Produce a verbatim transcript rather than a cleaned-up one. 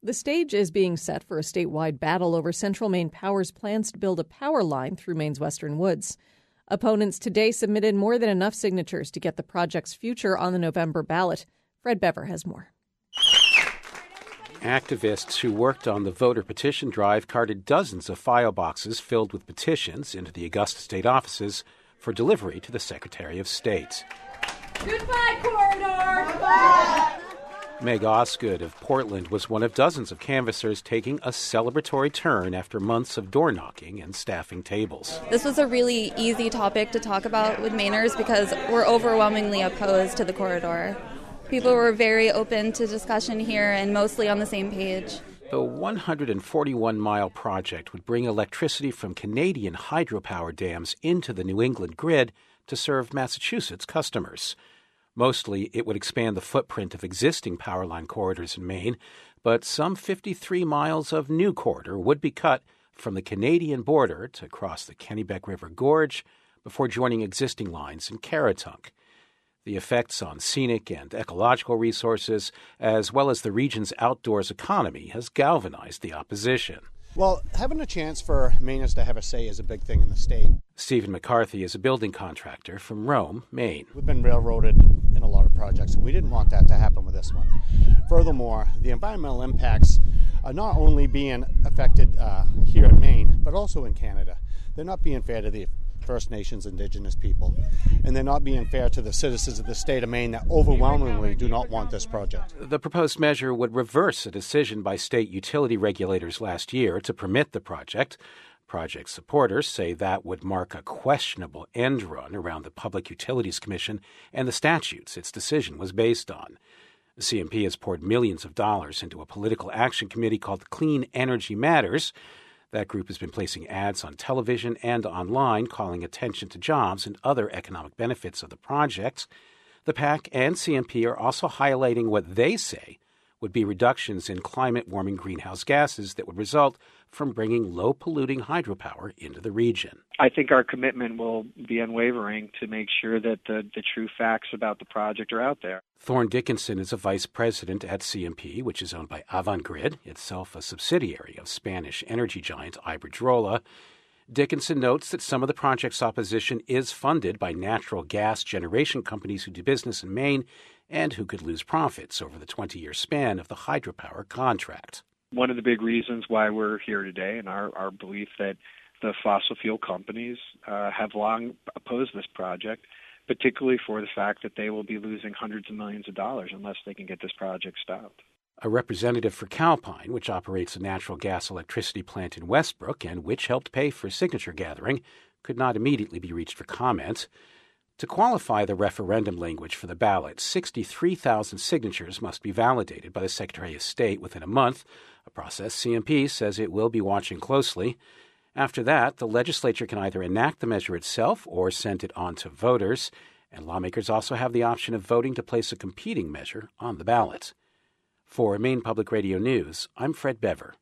The stage is being set for a statewide battle over Central Maine Power's plans to build a power line through Maine's western woods. Opponents today submitted more than enough signatures to get the project's future on the November ballot. Fred Bever has more. Activists who worked on the voter petition drive carted dozens of file boxes filled with petitions into the Augusta state offices for delivery to the Secretary of State. Goodbye, corridor! Goodbye. Meg Osgood of Portland was one of dozens of canvassers taking a celebratory turn after months of door-knocking and staffing tables. This was a really easy topic to talk about with Mainers because we're overwhelmingly opposed to the corridor. People were very open to discussion here and mostly on the same page. The one hundred forty-one mile project would bring electricity from Canadian hydropower dams into the New England grid to serve Massachusetts customers. Mostly, it would expand the footprint of existing power line corridors in Maine, but some fifty-three miles of new corridor would be cut from the Canadian border to cross the Kennebec River Gorge before joining existing lines in Caratunk. The effects on scenic and ecological resources, as well as the region's outdoors economy, has galvanized the opposition. Well, having a chance for Mainers to have a say is a big thing in the state. Stephen McCarthy is a building contractor from Rome, Maine. We've been railroaded in a lot of projects, and we didn't want that to happen with this one. Furthermore, the environmental impacts are not only being affected uh, here in Maine, but also in Canada. They're not being fair to the First Nations, Indigenous people, and they're not being fair to the citizens of the state of Maine that overwhelmingly do not want this project. The proposed measure would reverse a decision by state utility regulators last year to permit the project. Project supporters say that would mark a questionable end run around the Public Utilities Commission and the statutes its decision was based on. The C M P has poured millions of dollars into a political action committee called Clean Energy Matters. That group has been placing ads on television and online calling attention to jobs and other economic benefits of the project. The PAC and C M P are also highlighting what they say would be reductions in climate-warming greenhouse gases that would result from bringing low-polluting hydropower into the region. I think our commitment will be unwavering to make sure that the, the true facts about the project are out there. Thorne Dickinson is a vice president at C M P, which is owned by Avangrid, itself a subsidiary of Spanish energy giant Iberdrola. Dickinson notes that some of the project's opposition is funded by natural gas generation companies who do business in Maine and who could lose profits over the twenty-year span of the hydropower contract. One of the big reasons why we're here today and our, our belief that the fossil fuel companies uh, have long opposed this project, particularly for the fact that they will be losing hundreds of millions of dollars unless they can get this project stopped. A representative for Calpine, which operates a natural gas electricity plant in Westbrook and which helped pay for signature gathering, could not immediately be reached for comment. To qualify the referendum language for the ballot, sixty-three thousand signatures must be validated by the Secretary of State within a month, a process C M P says it will be watching closely. After that, the legislature can either enact the measure itself or send it on to voters, and lawmakers also have the option of voting to place a competing measure on the ballot. For Maine Public Radio News, I'm Fred Bever.